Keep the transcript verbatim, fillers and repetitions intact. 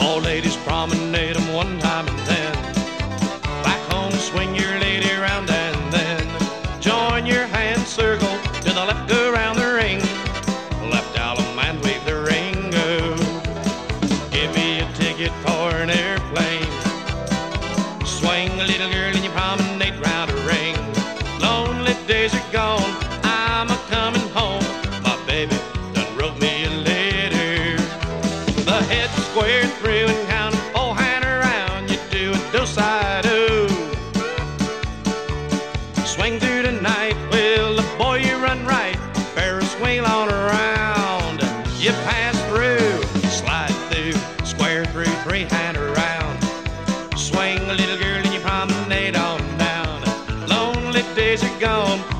All ladies promenade 'em one time and then back home swing your lady round and then join your hand circle to the left around the ring. Left alum and wave the ring. Go. Give me a ticket for an airplane. Swing a little girl and you promenade round a ring. Lonely days are gone, I'm a coming home. My baby done wrote me a letter. The head squared through and count full hand around. You do a do-side-o. Swing through the night, well, the boy you run right. Ferris wheel on around. You pass through, slide through, square through, three hand around. Swing a little girl and you promenade on down. Lonely days are gone,